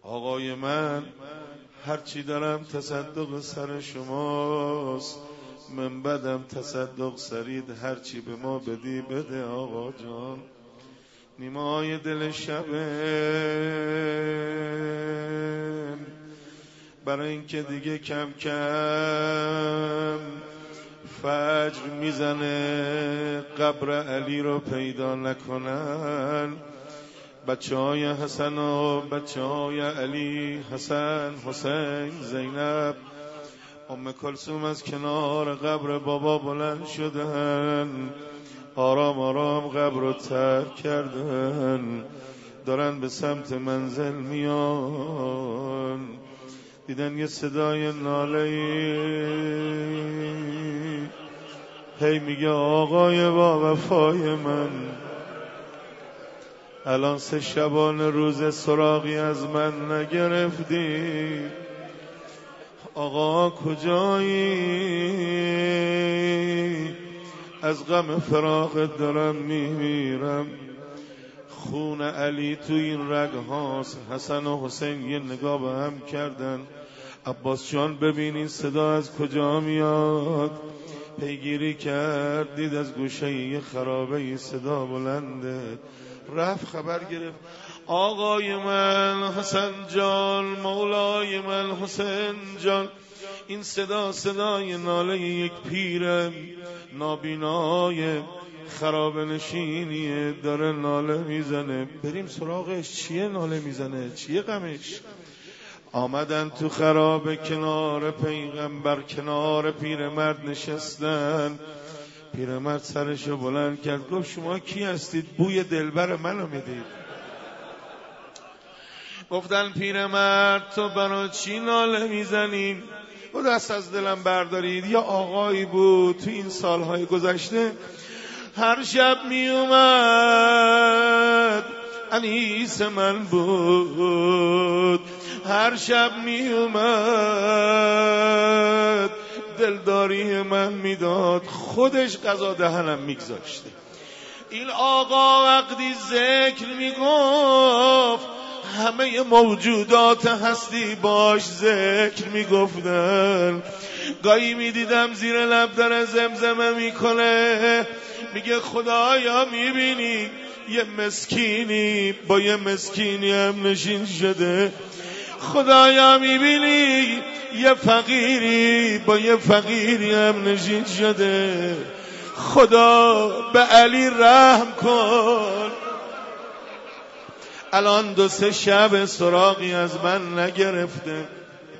آقای من هرچی دارم تصدق سر شماست، من بدم تصدق سرید، هرچی به ما بدی بده آقا جان. نیمای دل شبه برای اینکه دیگه کم کم فجر میزنه قبر علی رو پیدا نکنن، بچه های حسن و بچه های علی، حسن، حسین، زینب، ام کلثوم از کنار قبر بابا بلند شدن، آرام آرام قبر رو ترک کردن، دارن به سمت منزل میان. دیدن یه صدای ناله هی میگه آقای با وفای من، الان 3 شبان روز سراغی از من نگرفتی، آقا کجایی؟ از غم فراقت دارم میمیرم، خون علی تو این رگ هاست. حسن و حسین یه نگاه به هم کردن. عباس جان ببینین صدا از کجا میاد، پیگیری کرد، دید از گوشه یه خرابه صدا بلنده، رفت خبر گرفت. آقای من حسن جان، مولای من حسین جان، این صدا صدای ناله یک پیر نابینای خرابه نشینیه، داره ناله میزنه. بریم سراغش، چیه ناله میزنه، چیه غمش؟ آمدن تو خرابه کنار پیغمبر، کنار پیرمرد نشستن. پیرمرد سرشو بلند کرد، گفت شما کی هستید؟ بوی دلبر منو میدید. گفتن پیرمرد تو برای چی ناله میزنین؟ و دست از دلم بردارید. یا آقایی بود تو این سالهای گذشته هر شب می اومد، انیس من بود، هر شب می اومد دلداری من میداد، خودش قضا دهنم میگذاشته. این آقا وقتی ذکر میگفت همه موجودات هستی باش ذکر میگفتن. گاهی میدیدم زیر لب داره زمزمه میکنه، میگه خدایا میبینی یه مسکینی با یه مسکینی هم نشین شده، خدایا میبینی یه فقیری با یه فقیری هم نشین شده، خدا به علی رحم کن. الان 2-3 شب سراغی از من نگرفته.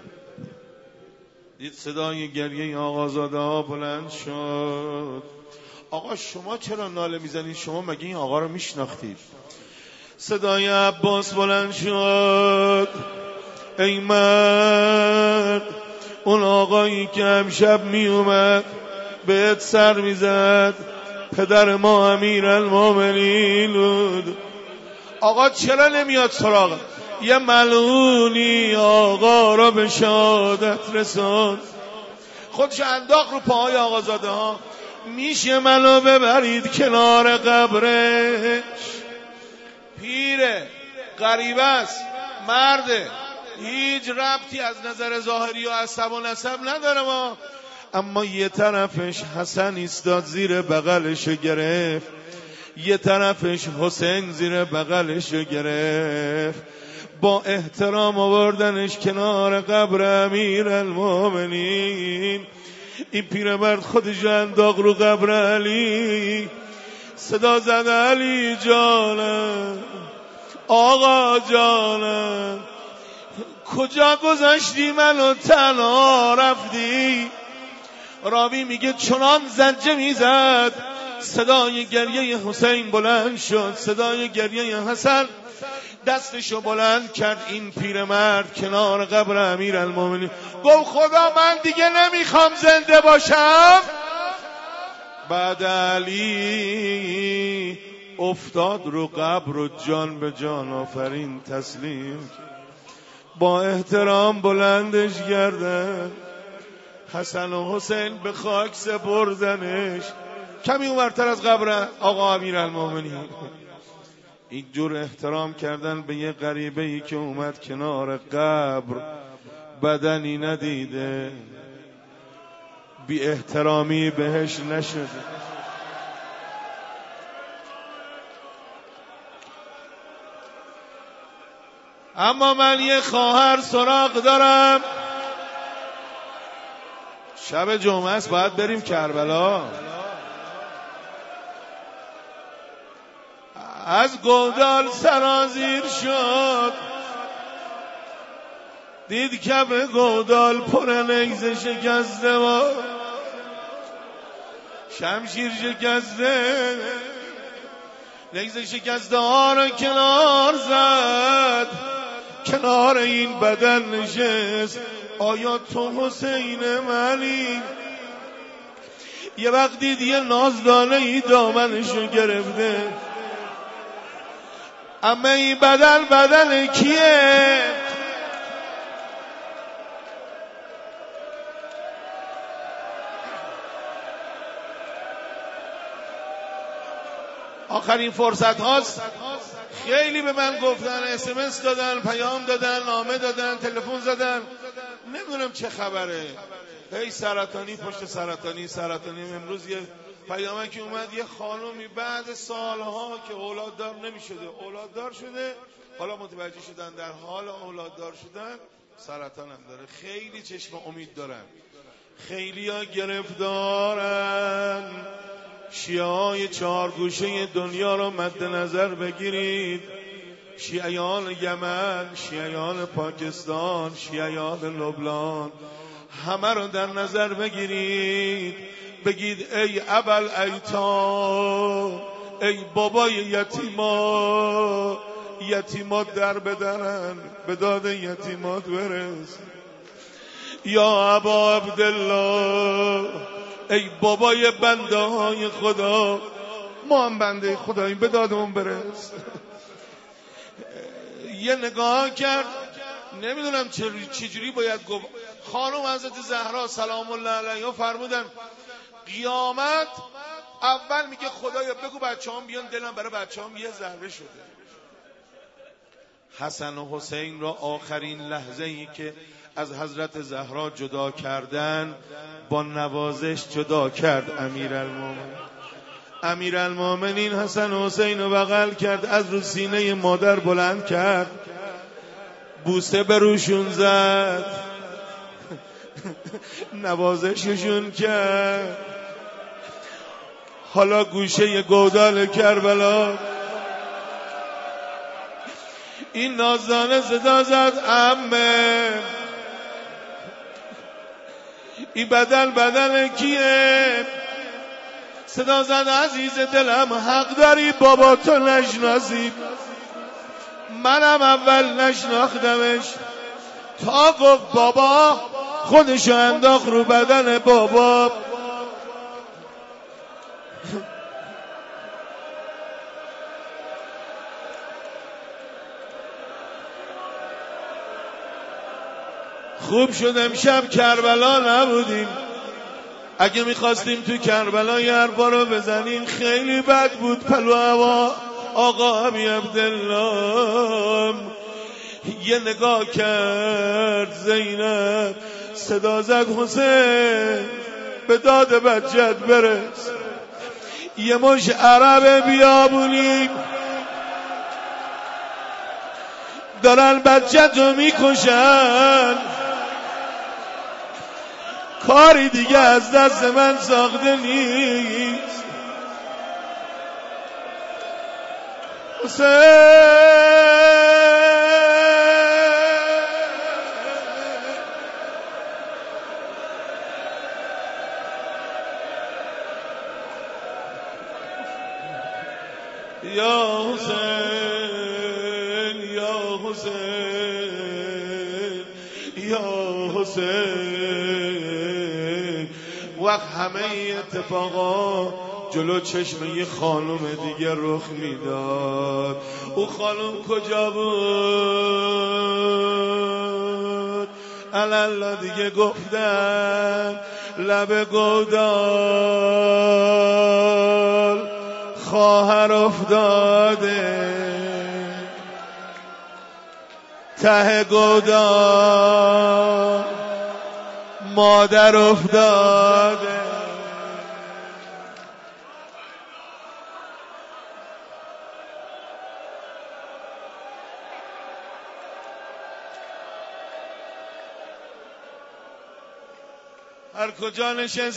دید صدای گریه آقازاده ها بلند شد. آقا شما چرا ناله میزنید؟ شما مگه این آقا رو میشناختید؟ صدای عباس بلند شد، ای مرد، اون آقایی که امشب می اومد بهت سر میزد پدر ما امیرالمومنین بود. آقا چرا نمیاد سراغ؟ یه ملعونی آقا را به شهادت رساند، خودش انداخت رو پاهای آقازاده ها. میشه منو ببرید کنار قبرش؟ پیره، غریبه است، مرده، هیچ ربطی از نظر ظاهری و عصب و نسب نداره ما. اما یه طرفش حسن ایستاد زیر بغلش گرفت، یه طرفش حسین زیر بغلش گرفت، با احترام آوردنش کنار قبر امیرالمومنین. این پیرمرد خودش انداخت رو قبر علی، صدا زد علی جانم، آقا جانم، کجا گذاشتی منو تنها رفتی؟ راوی میگه چنان زجه میزد صدای گریه حسین بلند شد، صدای گریه حسن دستشو بلند کرد. این پیرمرد کنار قبر امیرالمومنین گفت خدا من دیگه نمیخوام زنده باشم. بعد علی افتاد رو قبر و جان به جان آفرین تسلیم، با احترام بلندش کردن. حسن و حسین به خاک سپردنش. کمی اونورتر از قبر آقا امیرالمومنین این جور احترام کردن به یه غریبه‌ای که اومد کنار قبر بدنی ندیده، بی احترامی بهش نشده. اما من یه خواهر سراغ دارم، شب جمعه است باید بریم کربلا. از گودال سرازیر شد، دید کف گودال پر نیزه شکسته و شمشیر شکسته، نیزه شکسته ها را کنار زد، کنار این بدن نشست. آیا تو حسین منی؟ یه وقت دید یه نازدانه ای دامنشو گرفته. اما این بدن کیه؟ آخرین فرصت هاست. خیلی به من گفتن، SMS دادن، پیام دادن، نامه دادن، تلفن زدن، نمیدونم چه خبره. هی سرطانی پشت سرطانی. امروز یه پیامکی اومد، یه خانومی بعد سالها که اولاددار نمیشده اولاددار شده، حالا متوجه شدن در حال اولاددار شدن سرطان هم داره. خیلی چشم امید دارن، خیلی ها گرفتارن. شیعه های چهار گوشه دنیا رو مد نظر بگیرید، شیعیان یمن، شیعیان پاکستان، شیعیان لبنان، همه رو در نظر بگیرید. بگید ای ابل ایتام، ای بابای یتیمات در بدرن، به داد یتیمات برس. یا ابا عبدالله، ای بابای بنده های خدا، ما هم بنده خداییم، به دادمون برس. یه نگاه کرد، نمیدونم چجوری باید گفت. خانم حضرت زهرا سلام الله علیها فرمودن قیامت اول میگه خدایا بگو بچه‌هام بیان، دلم برای بچه‌هام یه ذره شده. حسن و حسین را آخرین لحظه‌ای که از حضرت زهرا جدا کردن، با نوازش جدا کرد امیرالمومنین حسن و حسین رو بغل کرد، از رو سینه مادر بلند کرد، بوسه به روشون زد، نوازششون کرد. حالا گوشه گودال کربلا این نازدانه صدا زد عمه، این بدن کیه؟ صدا زد عزیز دلم حق داری بابا تو نشناسی، منم اول نشناختمش. تا گفت بابا خودشو انداخت رو بدن بابا. خوب شد امشب کربلا نبودیم، اگه میخواستیم تو کربلا یه حرفا رو بزنیم خیلی بد بود. پلو هوا آقا ابی عبدالله یه نگاه کرد زینب، صدا زد حسین به داد بچت برس. یه مش عرب بیابونی دارن بچت رو میکشن، کاری دیگه از دست من ساخته نیست. یا حسین یا حسین یا حسین. وقت همه اتفاقا جلو چشم یه خانم دیگه رخ میداد. او خانم کجا بود؟ الله دیگه گفتن لب گودال خواهر افتاده. ته گودال مادر افتاده. هر کجا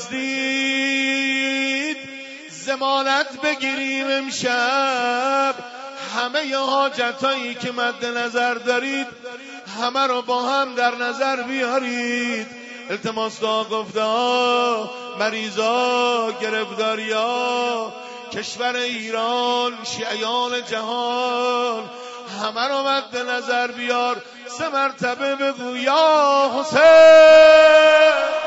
نشستید ضمانت بگیریم امشب، همه حاجتایی که مد نظر دارید همه رو با هم در نظر بیارید. التماس دعا گفته ها، مریضا، گرفتاریا، کشور ایران، شیعیان جهان، همه رو مد نظر بیار. 3 مرتبه بگو یا حسین.